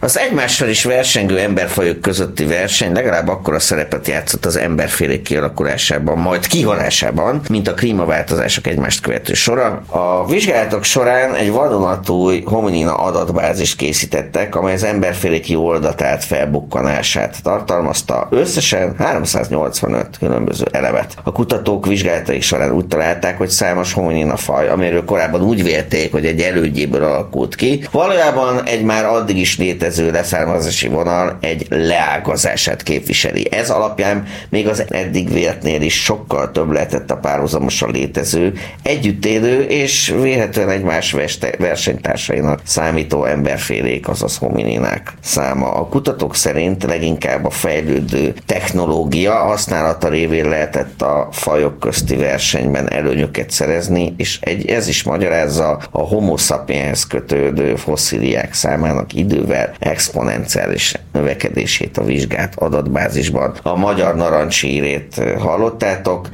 Az egymással is versengő emberfajok közötti verseny legalább akkora szerepet játszott az emberfélék kialakulásában, majd kihalásában, mint a klímaváltozások egymást követő sora. A vizsgálatok során egy vadonatúj hominina adatbázist készítettek, amely az emberfélék jól datált felbukkanását tartalmazta, összesen 385 különböző elemet. A kutatók vizsgálatai során úgy találták, hogy számos hominina faj, amiről korábban úgy vélték, hogy egy elődjéből alakult ki, valójában egy már addig is létező leszármazási vonal egy leágazását képviseli. Ez alapján még az eddig véltnél is sokkal több lehetett a párhuzamosan létező, együtt élő és vélhetően egymás versenytársainak számító emberfélék, azaz homininák száma. A kutatók szerint leginkább a fejlődő technológia használata révén lehetett a fajok közti versenyben előnyöket szerezni, és ez is magyarázza a homo sapienshez kötődő fosszíliák számának idővel exponenciális növekedését a vizsgált adatbázisban. A magyar narancssírét hallottátok,